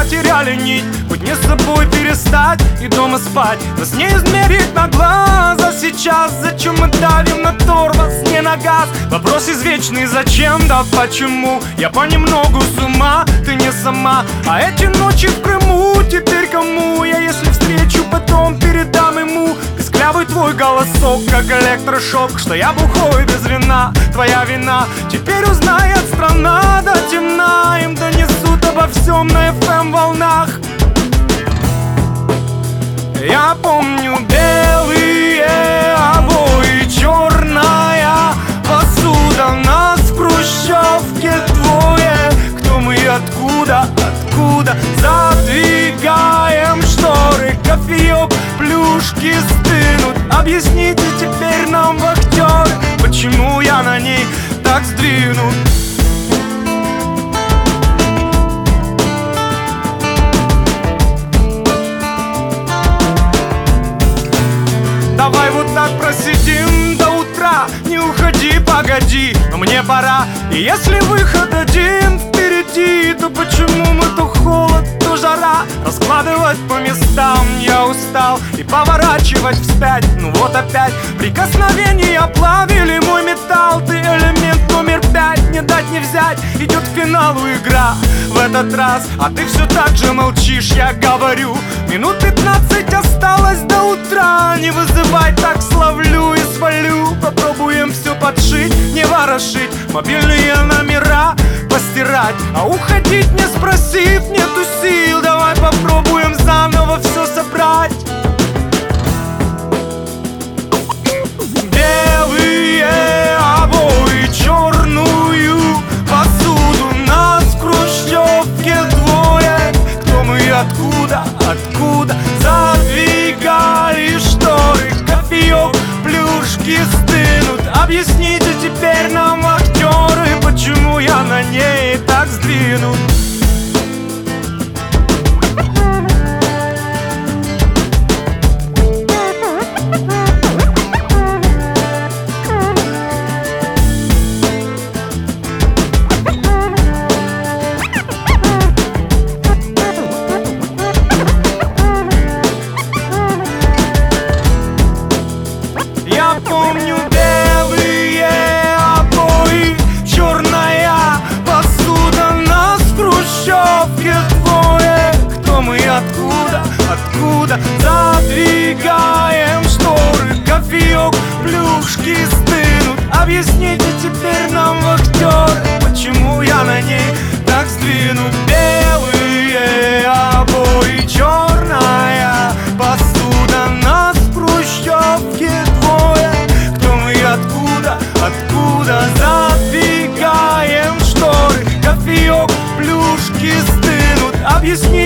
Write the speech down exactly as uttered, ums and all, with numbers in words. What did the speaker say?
потеряли нить. Быть не с собой перестать и дома спать. Нас не измерить на глаза сейчас. Зачем мы давим на тормоз, не на газ? Вопрос извечный: зачем, да почему? Я понемногу с ума, ты не сама. А эти ночи в Крыму теперь кому? Я если встречу, потом передам ему. Песклявый твой голосок, как электрошок, что я бухой без вина, твоя вина. Теперь узнает страна до темна. Им донесут обо всем на эф эм волнах. Я помню белые обои, черная посуда. Нас в хрущевке двое. Кто мы и откуда, откуда? Задвигаем шторы, кофеек, плюшки стынут. Объясните теперь нам, вахтеры, почему я на ней так сдвинут. Давай вот так просидим до утра. Не уходи, погоди, но мне пора. И если выход один впереди, то почему мы то холод, то жара? Раскладывать по местам я устал и поворачивать вспять. Ну вот опять прикосновения плавили мой металл. Ты элемент номер пять, не дать не взять. Идет к финалу игра в этот раз, а ты все так же молчишь, я говорю. Минут пятнадцать осталось до утра. Не вызывай, так словлю и свалю. Попробуем все подшить, не ворошить, мобильные номера постирать. А уходить не спросив нету сил. Давай попробуем заново все собрать. Белые обои, черную посуду. Нас в хрущевке двое. Кто мы и откуда, откуда? Задвигали шторы, кофеек, плюшки стынут. Объясните теперь нам, актеры, почему я на ней так сдвинут. Я помню белые обои, черная посуда. Нас в хрущевке двое. Кто мы и откуда, откуда? Задвигаем шторы, кофеек, плюшки стынут. Объясните теперь нам, вахтеры, почему я на ней так сдвинут. Белые обои, черная посуда. Нас в хрущевке двое. Кто мы и откуда, откуда? Задвигаем шторы, кофеек, плюшки стынут. Объясни